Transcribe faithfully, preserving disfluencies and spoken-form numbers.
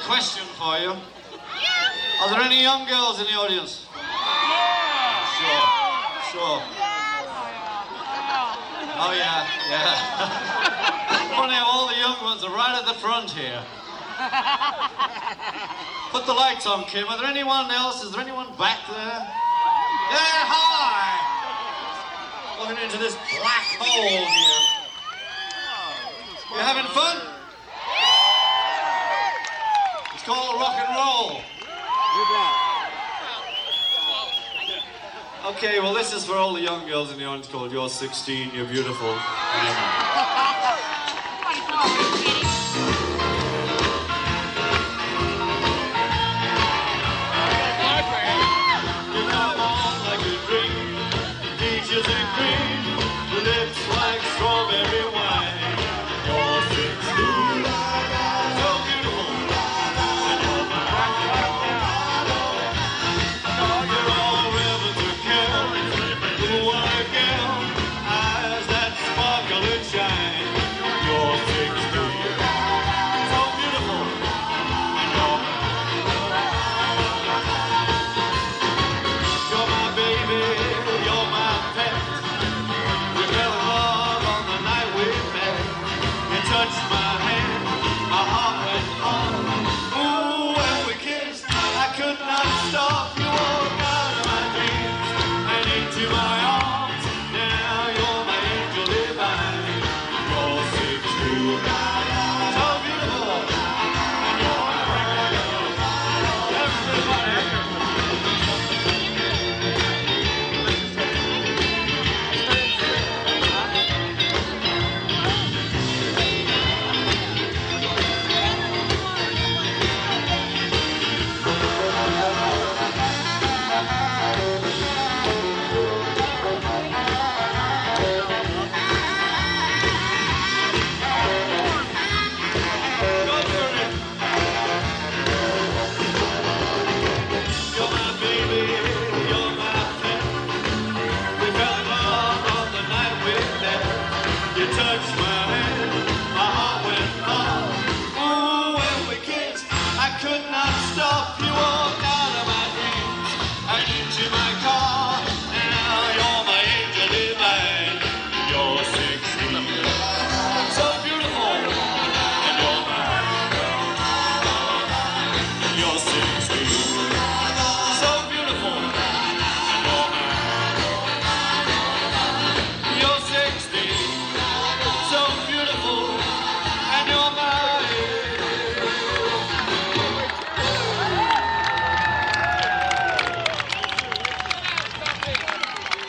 question for you. Are there any young girls in the audience? Sure, sure. Oh, yeah, yeah. Funny how all the young ones are right at the front here. Put the lights on, Kim. Are there anyone else? Is there anyone back there? Yeah, hi! Looking into this black hole here. You having fun? It's called rock and roll. Okay, well, this is for all the young girls in the audience called You're sixteen, You're Beautiful.